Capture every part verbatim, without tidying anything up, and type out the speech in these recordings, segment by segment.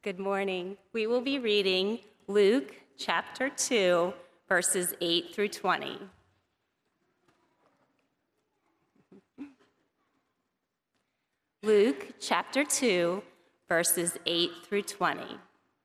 Good morning. We will be reading Luke chapter two, verses eight through twenty. Luke chapter two, verses eight through twenty.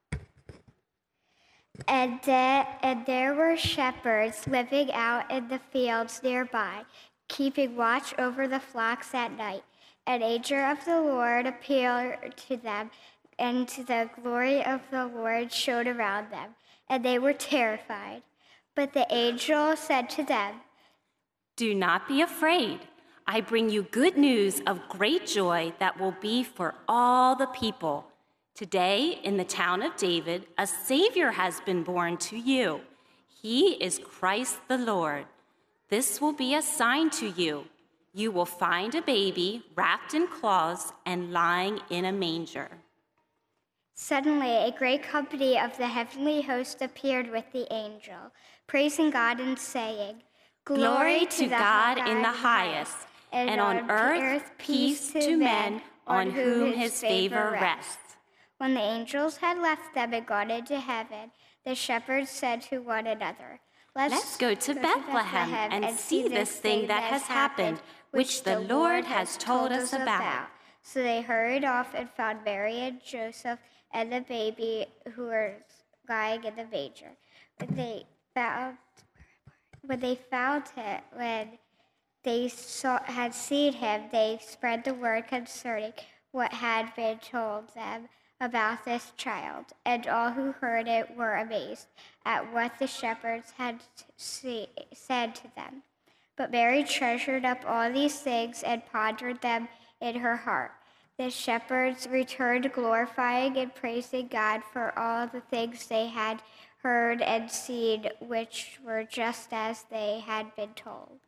And, de- and there were shepherds living out in the fields nearby, keeping watch over the flocks at night. An angel of the Lord appeared to them, and the glory of the Lord shone around them, and they were terrified. But the angel said to them, "Do not be afraid. I bring you good news of great joy that will be for all the people. Today, in the town of David, a Savior has been born to you. He is Christ the Lord. This will be a sign to you. You will find a baby wrapped in cloths and lying in a manger." Suddenly, a great company of the heavenly host appeared with the angel, praising God and saying, "Glory to God in the highest, and on earth peace to men on whom his favor rests." When the angels had left them and gone into heaven, the shepherds said to one another, Let's, Let's go to go Bethlehem, Bethlehem and see this thing that has happened, which the Lord has told us about. So they hurried off and found Mary and Joseph and the baby who were lying in the manger. When they found, when they found him, when they saw, had seen him, they spread the word concerning what had been told them about this child. And all who heard it were amazed at what the shepherds had see, said to them. But Mary treasured up all these things and pondered them in her heart. The shepherds returned, glorifying and praising God for all the things they had heard and seen, which were just as they had been told.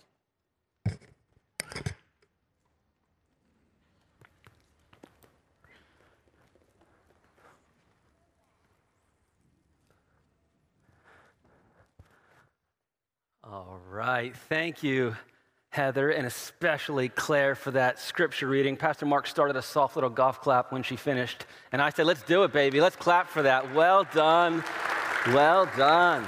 All right, thank you, Heather, and especially Claire for that scripture reading. Pastor Mark started a soft little golf clap when she finished, and I said, let's do it, baby. Let's clap for that. Well done. Well done.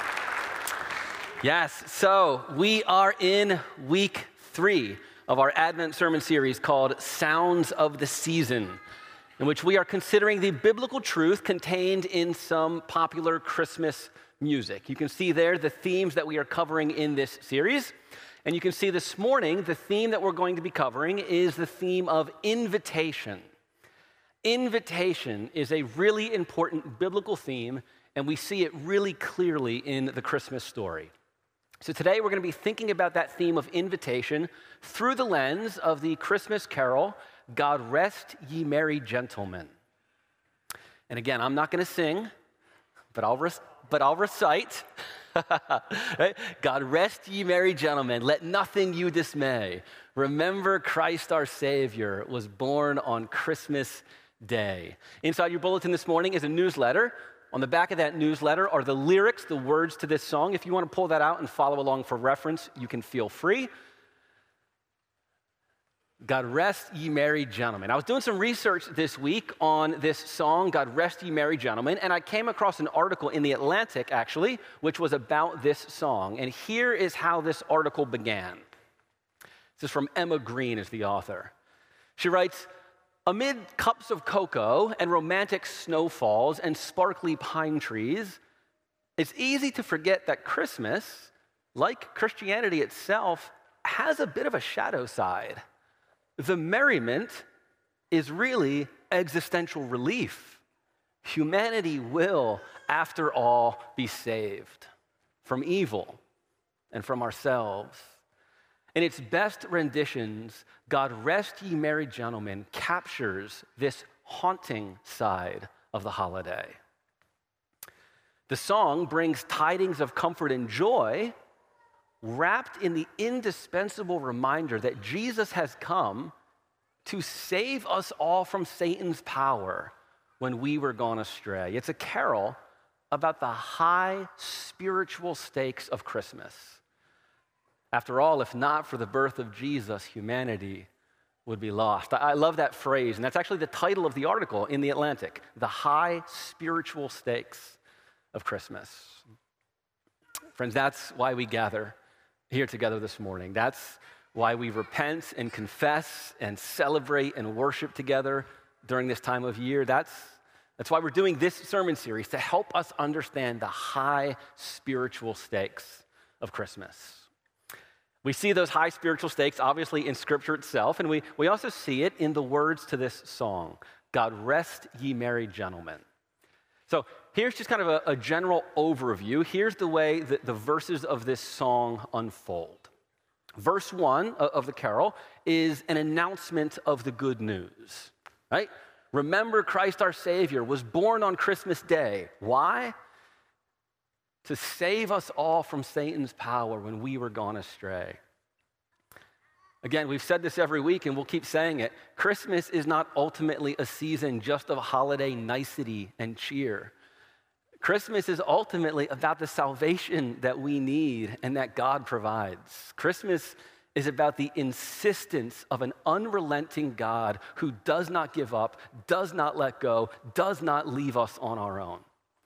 Yes, so we are in week three of our Advent sermon series called Sounds of the Season, in which we are considering the biblical truth contained in some popular Christmas music. You can see there the themes that we are covering in this series. And you can see this morning, the theme that we're going to be covering is the theme of invitation. Invitation is a really important biblical theme, and we see it really clearly in the Christmas story. So today we're going to be thinking about that theme of invitation through the lens of the Christmas carol, "God Rest Ye Merry Gentlemen." And again, I'm not going to sing, but I'll, re- but I'll recite. Right? "God rest ye merry gentlemen, let nothing you dismay. Remember Christ our Savior was born on Christmas Day." Inside your bulletin this morning is a newsletter. On the back of that newsletter are the lyrics, the words to this song. If you want to pull that out and follow along for reference, you can feel free. "God rest ye merry gentlemen." I was doing some research this week on this song, "God Rest Ye Merry Gentlemen," and I came across an article in The Atlantic, actually, which was about this song. And here is how this article began. This is from Emma Green, is the author. She writes, "Amid cups of cocoa and romantic snowfalls and sparkly pine trees, it's easy to forget that Christmas, like Christianity itself, has a bit of a shadow side. The merriment is really existential relief. Humanity will, after all, be saved from evil and from ourselves." In its best renditions, "God Rest Ye Merry Gentlemen" captures this haunting side of the holiday. The song brings tidings of comfort and joy, wrapped in the indispensable reminder that Jesus has come to save us all from Satan's power when we were gone astray. It's a carol about the high spiritual stakes of Christmas. After all, if not for the birth of Jesus, humanity would be lost. I love that phrase, and that's actually the title of the article in The Atlantic, The High Spiritual Stakes of Christmas. Friends, that's why we gather here together this morning. That's why we repent and confess and celebrate and worship together during this time of year. That's, that's why we're doing this sermon series, to help us understand the high spiritual stakes of Christmas. We see those high spiritual stakes, obviously, in Scripture itself, and we, we also see it in the words to this song, God rest ye merry gentlemen. So here's just kind of a, a general overview. Here's the way that the verses of this song unfold. Verse one of the carol is an announcement of the good news, right? Remember, Christ our Savior was born on Christmas Day. Why? To save us all from Satan's power when we were gone astray. Again, we've said this every week and we'll keep saying it. Christmas is not ultimately a season just of holiday nicety and cheer. Christmas is ultimately about the salvation that we need and that God provides. Christmas is about the insistence of an unrelenting God who does not give up, does not let go, does not leave us on our own.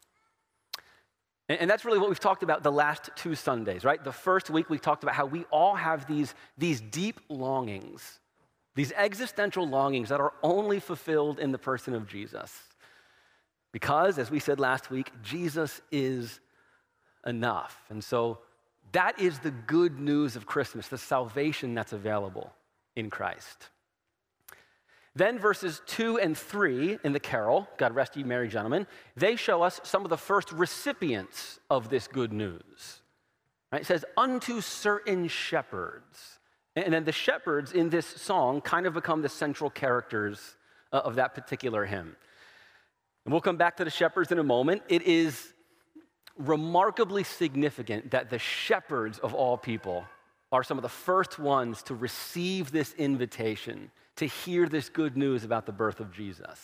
And that's really what we've talked about the last two Sundays, right? The first week we talked about how we all have these, these deep longings, these existential longings that are only fulfilled in the person of Jesus. Because, as we said last week, Jesus is enough. And so that is the good news of Christmas, the salvation that's available in Christ. Then verses two and three in the carol, God rest ye merry gentlemen, they show us some of the first recipients of this good news. Right? It says, unto certain shepherds. And then the shepherds in this song kind of become the central characters of that particular hymn. And we'll come back to the shepherds in a moment. It is remarkably significant that the shepherds of all people are some of the first ones to receive this invitation to hear this good news about the birth of Jesus.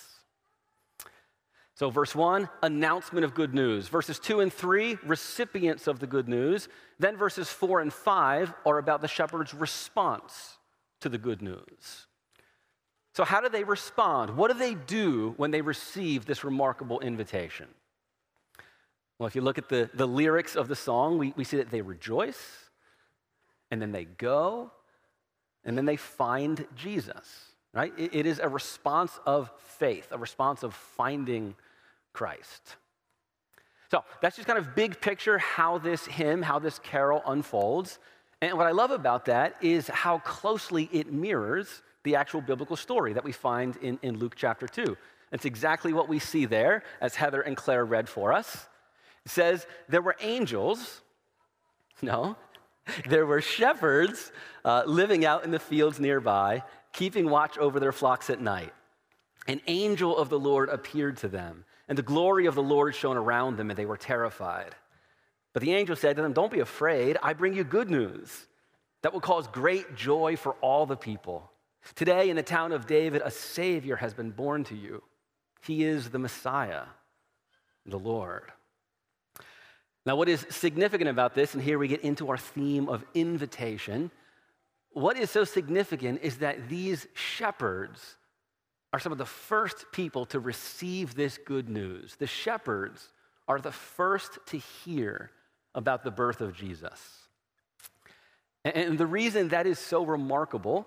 So verse one, announcement of good news. Verses two and three, recipients of the good news. Then verses four and five are about the shepherds' response to the good news. So how do they respond? What do they do when they receive this remarkable invitation? Well, if you look at the, the lyrics of the song, we, we see that they rejoice, and then they go, and then they find Jesus, right? It, it is a response of faith, a response of finding Christ. So that's just kind of big picture how this hymn, how this carol unfolds. And what I love about that is how closely it mirrors the actual biblical story that we find in, in Luke chapter two. That's exactly what we see there, as Heather and Claire read for us. It says, there were angels, no, there were shepherds uh, living out in the fields nearby, keeping watch over their flocks at night. An angel of the Lord appeared to them, and the glory of the Lord shone around them, and they were terrified. But the angel said to them, don't be afraid. I bring you good news that will cause great joy for all the people. Today in the town of David, a Savior has been born to you. He is the Messiah, the Lord. Now, what is significant about this, and here we get into our theme of invitation, what is so significant is that these shepherds are some of the first people to receive this good news. The shepherds are the first to hear about the birth of Jesus. And the reason that is so remarkable,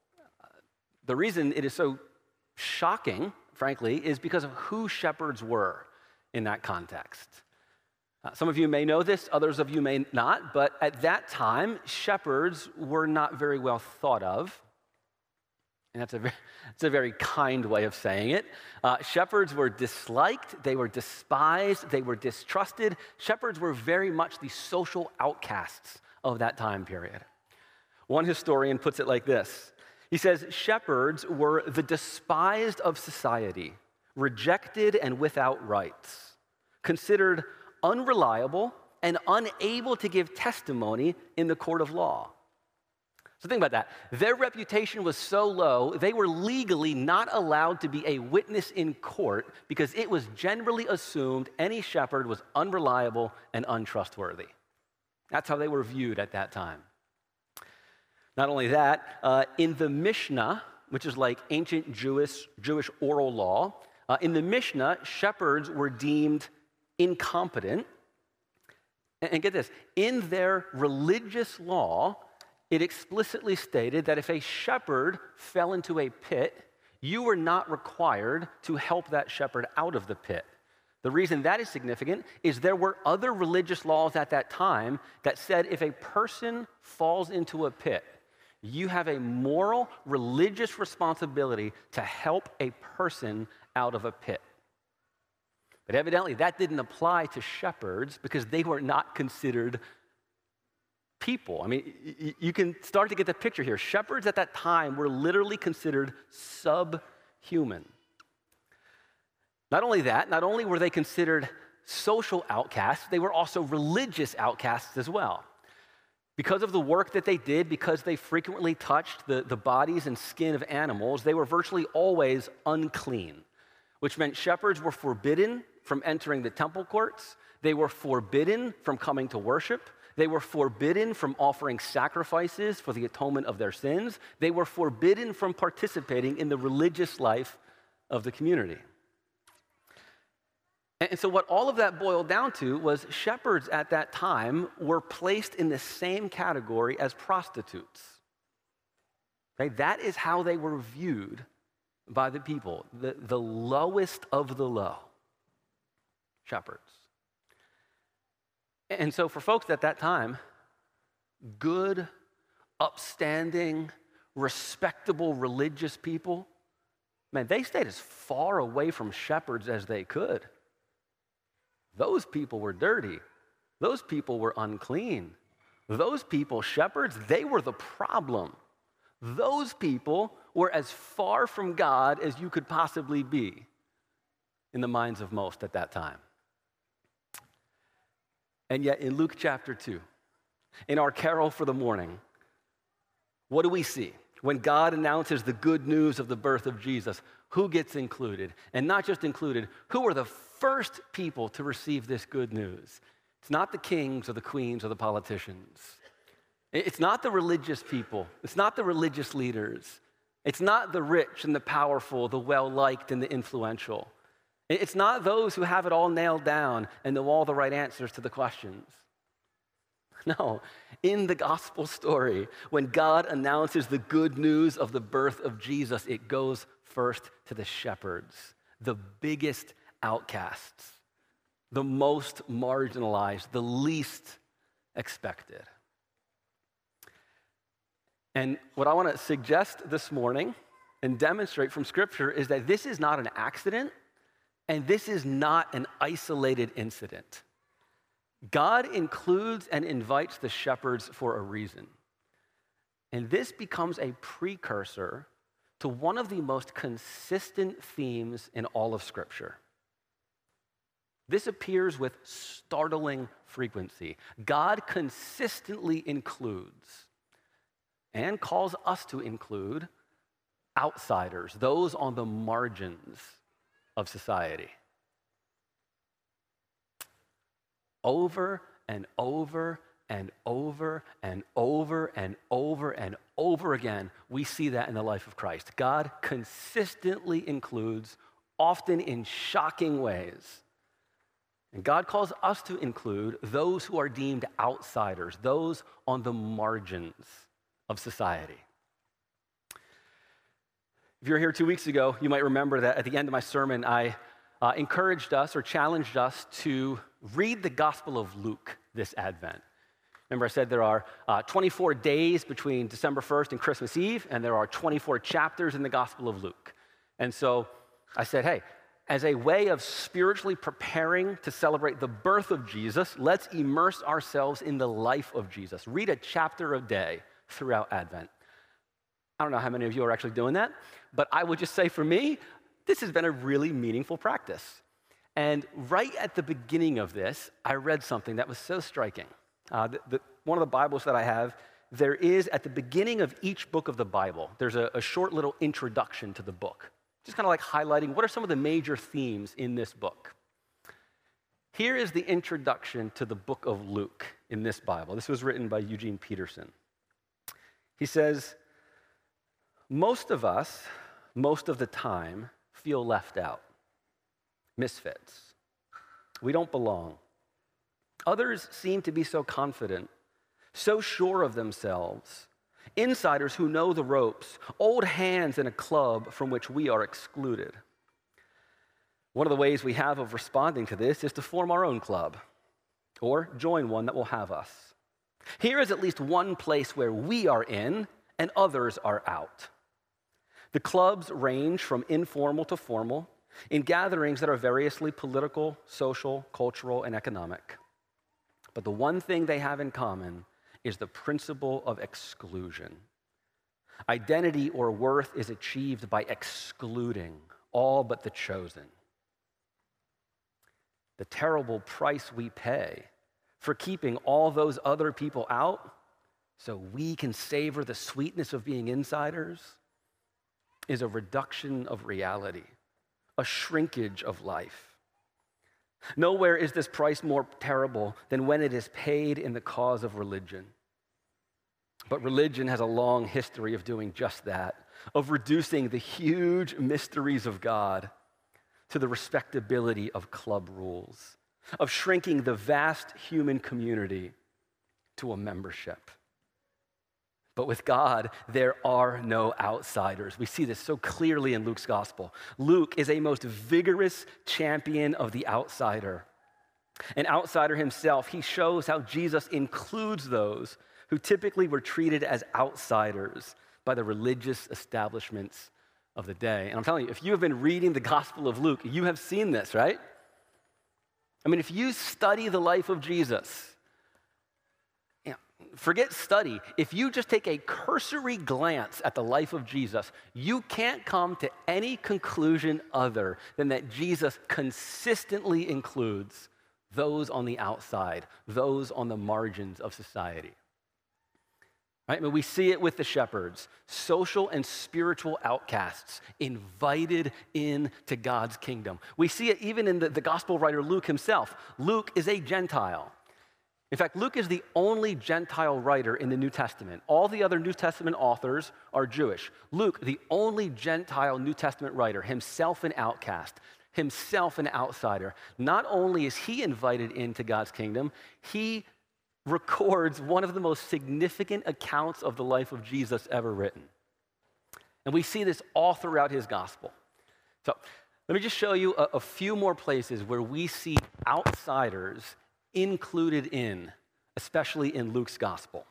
the reason it is so shocking, frankly, is because of who shepherds were in that context. Uh, some of you may know this, others of you may not, but at that time, shepherds were not very well thought of. And that's a very, that's a very kind way of saying it. Uh, shepherds were disliked, they were despised, they were distrusted. Shepherds were very much the social outcasts of that time period. One historian puts it like this. He says, shepherds were the despised of society, rejected and without rights, considered unreliable and unable to give testimony in the court of law. So think about that. Their reputation was so low, they were legally not allowed to be a witness in court because it was generally assumed any shepherd was unreliable and untrustworthy. That's how they were viewed at that time. Not only that, uh, in the Mishnah, which is like ancient Jewish, Jewish oral law, uh, in the Mishnah, shepherds were deemed incompetent. And, and get this, in their religious law, it explicitly stated that if a shepherd fell into a pit, you were not required to help that shepherd out of the pit. The reason that is significant is there were other religious laws at that time that said if a person falls into a pit, you have a moral, religious responsibility to help a person out of a pit. But evidently that didn't apply to shepherds because they were not considered people. I mean, you can start to get the picture here. Shepherds at that time were literally considered subhuman. Not only that, not only were they considered social outcasts, they were also religious outcasts as well. Because of the work that they did, because they frequently touched the, the bodies and skin of animals, they were virtually always unclean, which meant shepherds were forbidden from entering the temple courts. They were forbidden from coming to worship. They were forbidden from offering sacrifices for the atonement of their sins. They were forbidden from participating in the religious life of the community. And so what all of that boiled down to was shepherds at that time were placed in the same category as prostitutes. Okay? That is how they were viewed by the people, the, the lowest of the low, shepherds. And so for folks at that time, good, upstanding, respectable religious people, man, they stayed as far away from shepherds as they could. Those people were dirty. Those people were unclean. Those people, shepherds, they were the problem. Those people were as far from God as you could possibly be in the minds of most at that time. And yet in Luke chapter two, in our carol for the morning, what do we see? When God announces the good news of the birth of Jesus, who gets included? And not just included, who are the first people to receive this good news? It's not the kings or the queens or the politicians. It's not the religious people. It's not the religious leaders. It's not the rich and the powerful, the well-liked and the influential. It's not those who have it all nailed down and know all the right answers to the questions. No, in the gospel story, when God announces the good news of the birth of Jesus, it goes first to the shepherds, the biggest outcasts, the most marginalized, the least expected. And what I want to suggest this morning and demonstrate from Scripture is that this is not an accident, and this is not an isolated incident. God includes and invites the shepherds for a reason. And this becomes a precursor to one of the most consistent themes in all of Scripture. This appears with startling frequency. God consistently includes and calls us to include outsiders, those on the margins of society. Over and over and over and over and over and over again, we see that in the life of Christ. God consistently includes, often in shocking ways. And God calls us to include those who are deemed outsiders, those on the margins of society. If you were here two weeks ago, you might remember that at the end of my sermon, I uh, encouraged us or challenged us to read the Gospel of Luke this Advent. Remember, I said there are uh, twenty-four days between December first and Christmas Eve, and there are twenty-four chapters in the Gospel of Luke. And so I said, hey, as a way of spiritually preparing to celebrate the birth of Jesus, let's immerse ourselves in the life of Jesus. Read a chapter a day throughout Advent. I don't know how many of you are actually doing that, but I would just say for me, this has been a really meaningful practice. And right at the beginning of this, I read something that was so striking. Uh, the, the, one of the Bibles that I have, there is at the beginning of each book of the Bible, there's a, a short little introduction to the book, just kind of like highlighting what are some of the major themes in this book. Here is the introduction to the book of Luke in this Bible. This was written by Eugene Peterson. He says, Most of us, most of the time, feel left out, misfits. We don't belong. Others seem to be so confident, so sure of themselves, insiders who know the ropes, old hands in a club from which we are excluded. One of the ways we have of responding to this is to form our own club or join one that will have us. Here is at least one place where we are in and others are out. The clubs range from informal to formal in gatherings that are variously political, social, cultural, and economic. But the one thing they have in common is the principle of exclusion. Identity or worth is achieved by excluding all but the chosen. The terrible price we pay for keeping all those other people out so we can savor the sweetness of being insiders is a reduction of reality, a shrinkage of life. Nowhere is this price more terrible than when it is paid in the cause of religion. But religion has a long history of doing just that, of reducing the huge mysteries of God to the respectability of club rules, of shrinking the vast human community to a membership. But with God, there are no outsiders. We see this so clearly in Luke's gospel. Luke is a most vigorous champion of the outsider. An outsider himself, he shows how Jesus includes those who typically were treated as outsiders by the religious establishments of the day. And I'm telling you, if you have been reading the Gospel of Luke, you have seen this, right? I mean, if you study the life of Jesus, you know, forget study. If you just take a cursory glance at the life of Jesus, you can't come to any conclusion other than that Jesus consistently includes those on the outside, those on the margins of society. Right? I mean, we see it with the shepherds, social and spiritual outcasts invited into God's kingdom. We see it even in the, the gospel writer Luke himself. Luke is a Gentile. In fact, Luke is the only Gentile writer in the New Testament. All the other New Testament authors are Jewish. Luke, the only Gentile New Testament writer, himself an outcast, himself an outsider. Not only is he invited into God's kingdom, he records one of the most significant accounts of the life of Jesus ever written. And we see this all throughout his gospel. So let me just show you a, a few more places where we see outsiders included in, especially in Luke's gospel.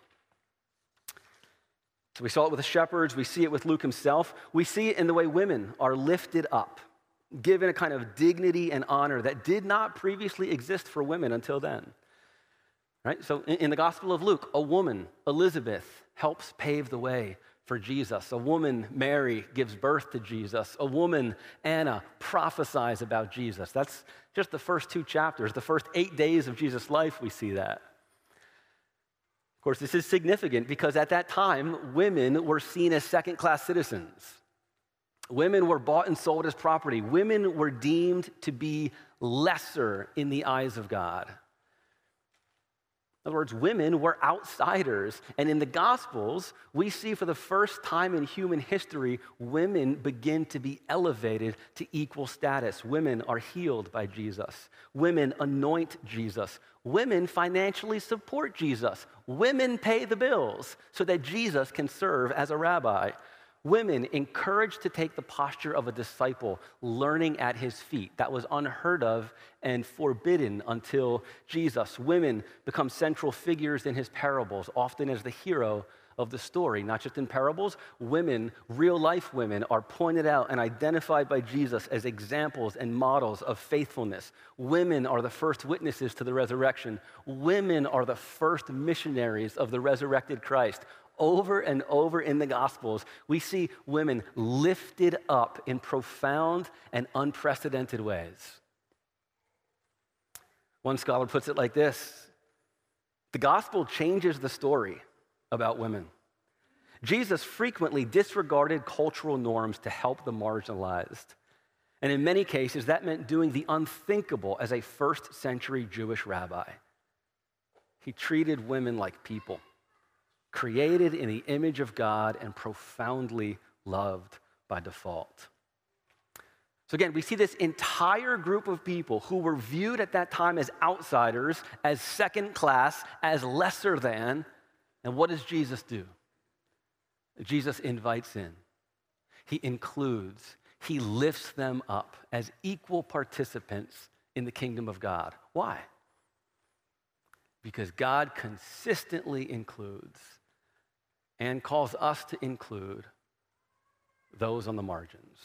So we saw it with the shepherds, we see it with Luke himself, we see it in the way women are lifted up, given a kind of dignity and honor that did not previously exist for women until then. Right? So in, in the Gospel of Luke, a woman, Elizabeth, helps pave the way for Jesus. A woman, Mary, gives birth to Jesus. A woman, Anna, prophesies about Jesus. That's just the first two chapters. The first eight days of Jesus' life, we see that. Of course, this is significant because at that time, women were seen as second-class citizens. Women were bought and sold as property. Women were deemed to be lesser in the eyes of God. In other words, women were outsiders. And in the Gospels, we see for the first time in human history, women begin to be elevated to equal status. Women are healed by Jesus. Women anoint Jesus. Women financially support Jesus. Women pay the bills so that Jesus can serve as a rabbi. Women encouraged to take the posture of a disciple, learning at his feet. That was unheard of and forbidden until Jesus. Women become central figures in his parables, often as the hero of the story. Not just in parables, women, real-life women, are pointed out and identified by Jesus as examples and models of faithfulness. Women are the first witnesses to the resurrection. Women are the first missionaries of the resurrected Christ. Over and over in the Gospels, we see women lifted up in profound and unprecedented ways. One scholar puts it like this: the gospel changes the story about women. Jesus frequently disregarded cultural norms to help the marginalized. And in many cases, that meant doing the unthinkable as a first century Jewish rabbi. He treated women like people, created in the image of God and profoundly loved by default. So again, we see this entire group of people who were viewed at that time as outsiders, as second class, as lesser than. And what does Jesus do? Jesus invites in. He includes. He lifts them up as equal participants in the kingdom of God. Why? Because God consistently includes and calls us to include those on the margins.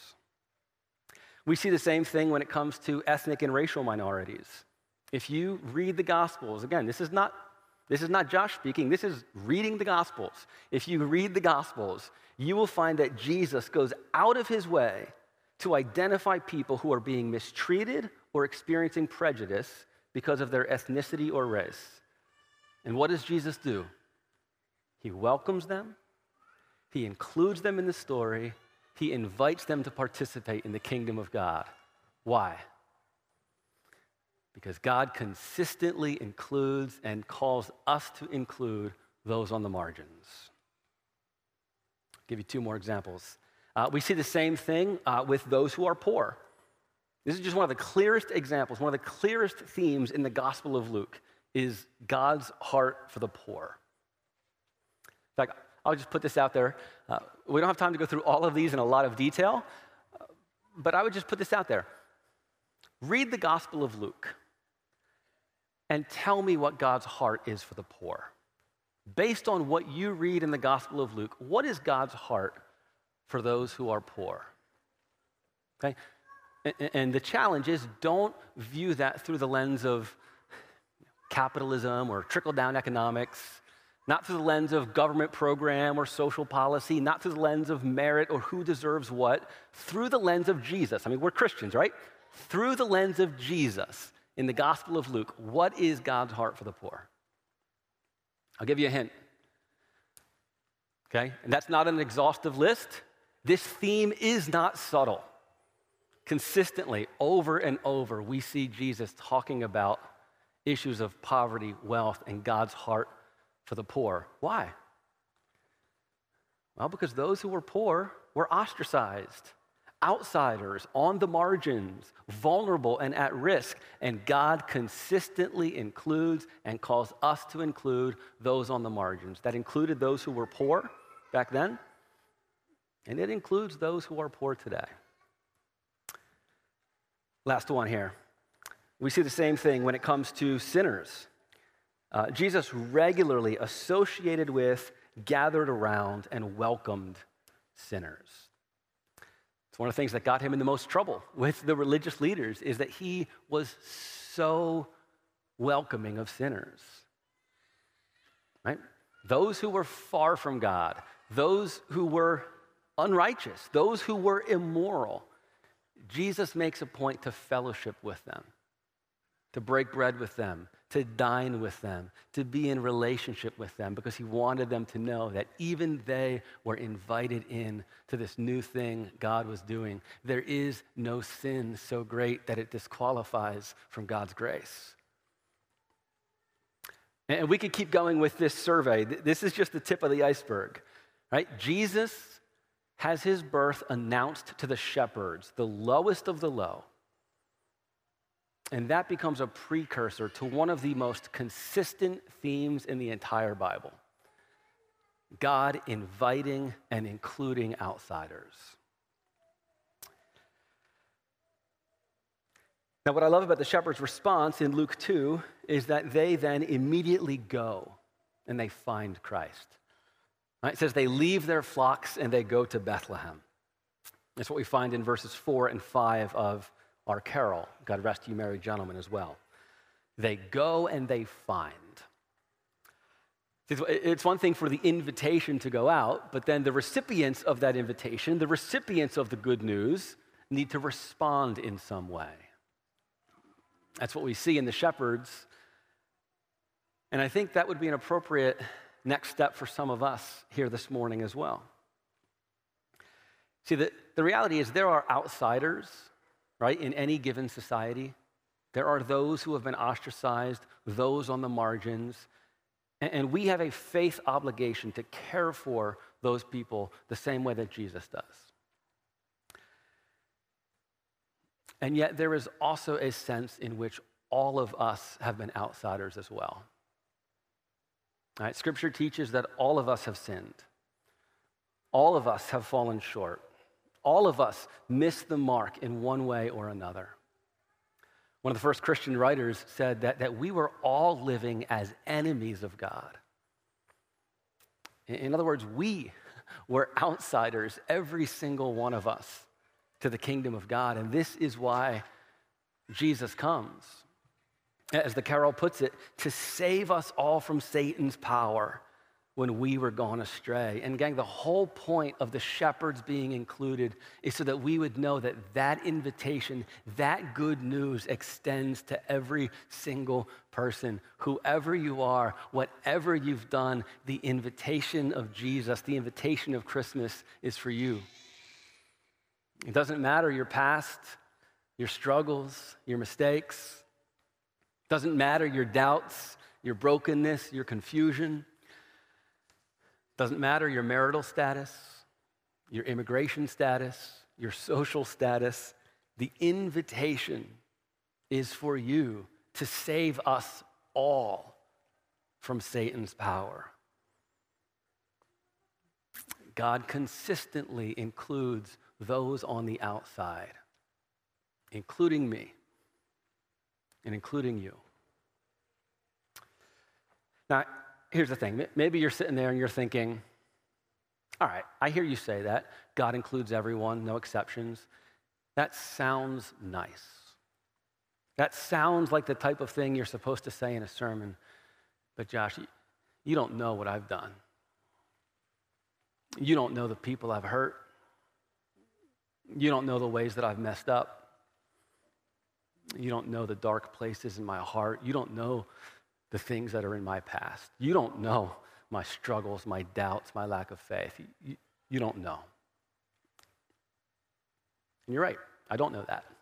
We see the same thing when it comes to ethnic and racial minorities. If you read the Gospels, again, this is not this is not Josh speaking, this is reading the Gospels. If you read the Gospels, you will find that Jesus goes out of his way to identify people who are being mistreated or experiencing prejudice because of their ethnicity or race. And what does Jesus do? He welcomes them, he includes them in the story, he invites them to participate in the kingdom of God. Why? Because God consistently includes and calls us to include those on the margins. I'll give you two more examples. Uh, we see the same thing uh, with those who are poor. This is just one of the clearest examples, one of the clearest themes in the Gospel of Luke is God's heart for the poor. In fact, I'll just put this out there. Uh, we don't have time to go through all of these in a lot of detail, uh, but I would just put this out there. Read the Gospel of Luke and tell me what God's heart is for the poor. Based on what you read in the Gospel of Luke, what is God's heart for those who are poor? Okay? And, and the challenge is don't view that through the lens of capitalism or trickle-down economics, not through the lens of government program or social policy, not through the lens of merit or who deserves what, through the lens of Jesus. I mean, we're Christians, right? Through the lens of Jesus in the Gospel of Luke, what is God's heart for the poor? I'll give you a hint. Okay? And that's not an exhaustive list. This theme is not subtle. Consistently, over and over, we see Jesus talking about issues of poverty, wealth, and God's heart for the poor. Why? Well, because those who were poor were ostracized, outsiders, on the margins, vulnerable and at risk, and God consistently includes and calls us to include those on the margins. That included those who were poor back then, and it includes those who are poor today. Last one here. We see the same thing when it comes to sinners. Uh, Jesus regularly associated with, gathered around, and welcomed sinners. It's one of the things that got him in the most trouble with the religious leaders is that he was so welcoming of sinners. Right? Those who were far from God, those who were unrighteous, those who were immoral, Jesus makes a point to fellowship with them, to break bread with them, to dine with them, to be in relationship with them, because he wanted them to know that even they were invited in to this new thing God was doing. There is no sin so great that it disqualifies from God's grace. And we could keep going with this survey. This is just the tip of the iceberg, right? Jesus has his birth announced to the shepherds, the lowest of the low. And that becomes a precursor to one of the most consistent themes in the entire Bible. God inviting and including outsiders. Now, what I love about the shepherds' response in Luke two is that they then immediately go and they find Christ. Right? It says they leave their flocks and they go to Bethlehem. That's what we find in verses four and five of our carol, God Rest You Merry Gentlemen, as well. They go and they find. It's one thing for the invitation to go out, but then the recipients of that invitation, the recipients of the good news, need to respond in some way. That's what we see in the shepherds. And I think that would be an appropriate next step for some of us here this morning as well. See, the, the reality is there are outsiders, right, in any given society. There are those who have been ostracized, those on the margins. And we have a faith obligation to care for those people the same way that Jesus does. And yet there is also a sense in which all of us have been outsiders as well. All right, Scripture teaches that all of us have sinned. All of us have fallen short. All of us miss the mark in one way or another. One of the first Christian writers said that, that we were all living as enemies of God. In other words, we were outsiders, every single one of us, to the kingdom of God. And this is why Jesus comes. As the carol puts it, to save us all from Satan's power when we were gone astray. And gang, the whole point of the shepherds being included is so that we would know that that invitation, that good news extends to every single person. Whoever you are, whatever you've done, the invitation of Jesus, the invitation of Christmas is for you. It doesn't matter your past, your struggles, your mistakes. It doesn't matter your doubts, your brokenness, your confusion. Doesn't matter your marital status, your immigration status, your social status. The invitation is for you to save us all from Satan's power. God consistently includes those on the outside, including me and including you. Now, here's the thing. Maybe you're sitting there and you're thinking, all right, I hear you say that. God includes everyone, no exceptions. That sounds nice. That sounds like the type of thing you're supposed to say in a sermon. But Josh, you don't know what I've done. You don't know the people I've hurt. You don't know the ways that I've messed up. You don't know the dark places in my heart. You don't know the things that are in my past. You don't know my struggles, my doubts, my lack of faith. You, you, you don't know. And you're right, I don't know that.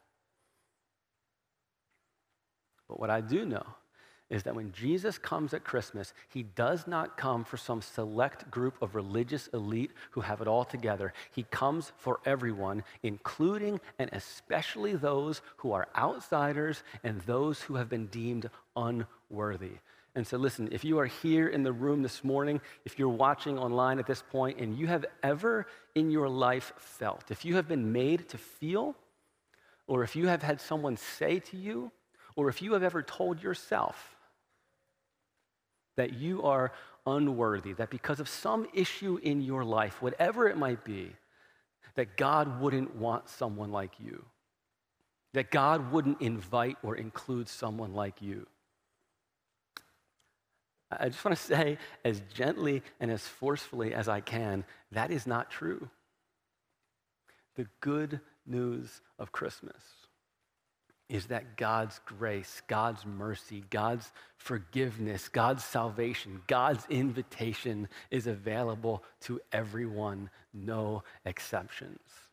But what I do know is that when Jesus comes at Christmas, he does not come for some select group of religious elite who have it all together. He comes for everyone, including and especially those who are outsiders and those who have been deemed unworthy. And so listen, if you are here in the room this morning, if you're watching online at this point, and you have ever in your life felt, if you have been made to feel, or if you have had someone say to you, or if you have ever told yourself that you are unworthy, that because of some issue in your life, whatever it might be, that God wouldn't want someone like you, that God wouldn't invite or include someone like you. I just want to say as gently and as forcefully as I can, that is not true. The good news of Christmas is that God's grace, God's mercy, God's forgiveness, God's salvation, God's invitation is available to everyone, no exceptions.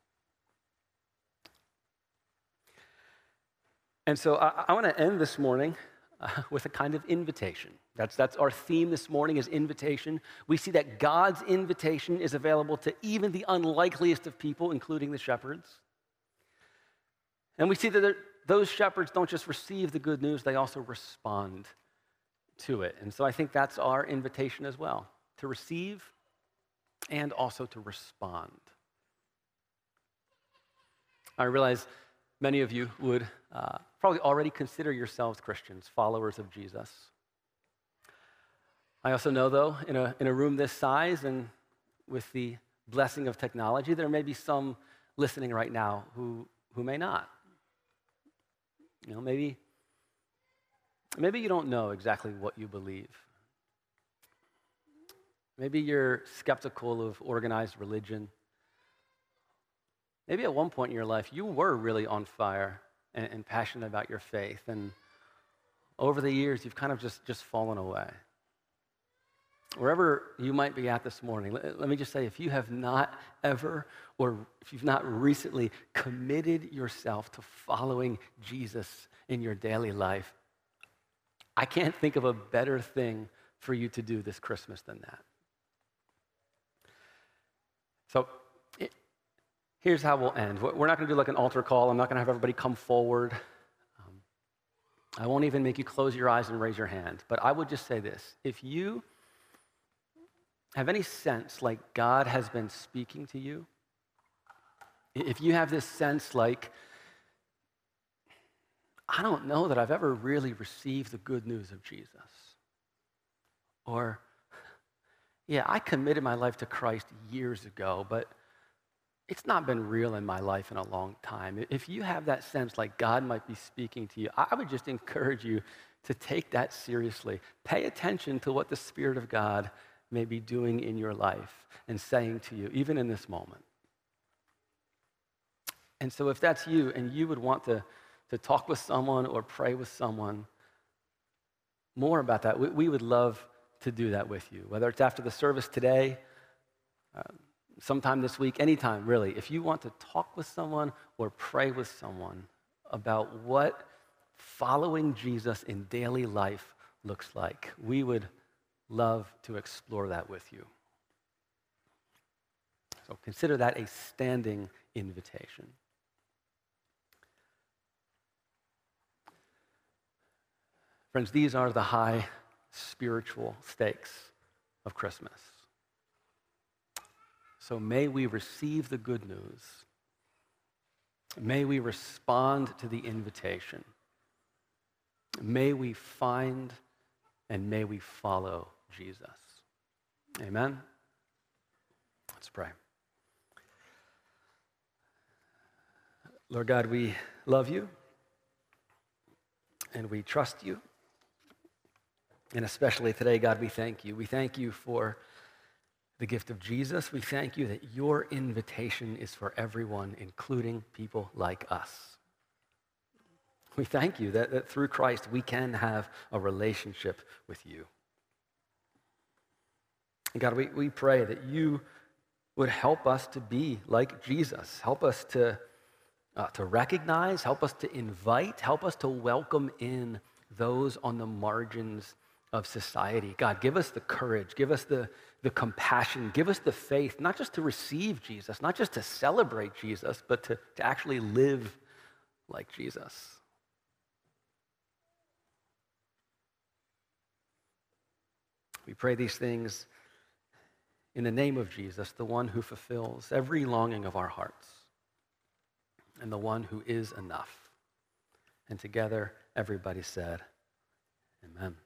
And so I, I want to end this morning uh, with a kind of invitation. That's, that's our theme this morning is invitation. We see that God's invitation is available to even the unlikeliest of people, including the shepherds. And we see that there, those shepherds don't just receive the good news, they also respond to it. And so I think that's our invitation as well, to receive and also to respond. I realize many of you would uh, probably already consider yourselves Christians, followers of Jesus. I also know, though, in a, in a room this size and with the blessing of technology, there may be some listening right now who, who may not. You know, maybe, maybe you don't know exactly what you believe. Maybe you're skeptical of organized religion. Maybe at one point in your life, you were really on fire and, and passionate about your faith. And over the years, you've kind of just, just fallen away. Wherever you might be at this morning, let, let me just say, if you have not ever, or if you've not recently committed yourself to following Jesus in your daily life, I can't think of a better thing for you to do this Christmas than that. So it, here's how we'll end. We're not going to do like an altar call. I'm not going to have everybody come forward. Um, I won't even make you close your eyes and raise your hand. But I would just say this. If you have any sense like God has been speaking to you, if you have this sense like, I don't know that I've ever really received the good news of Jesus. Or, yeah, I committed my life to Christ years ago, but it's not been real in my life in a long time. If you have that sense like God might be speaking to you, I would just encourage you to take that seriously. Pay attention to what the Spirit of God may be doing in your life and saying to you, even in this moment. And so if that's you and you would want to to talk with someone or pray with someone more about that, we, we would love to do that with you, whether it's after the service today, uh, sometime this week, anytime, really. If you want to talk with someone or pray with someone about what following Jesus in daily life looks like, we would love to explore that with you. So consider that a standing invitation. Friends, these are the high spiritual stakes of Christmas. So may we receive the good news. May we respond to the invitation. May we find and may we follow Jesus. Amen? Let's pray. Lord God, we love you and we trust you. And especially today, God, we thank you. We thank you for the gift of Jesus. We thank you that your invitation is for everyone, including people like us. We thank you that, that through Christ we can have a relationship with you. And God, we, we pray that you would help us to be like Jesus. Help us to, uh, to recognize, help us to invite, help us to welcome in those on the margins of society. God, give us the courage, give us the, the compassion, give us the faith, not just to receive Jesus, not just to celebrate Jesus, but to, to actually live like Jesus. We pray these things in the name of Jesus, the one who fulfills every longing of our hearts and the one who is enough. And together, everybody said, amen.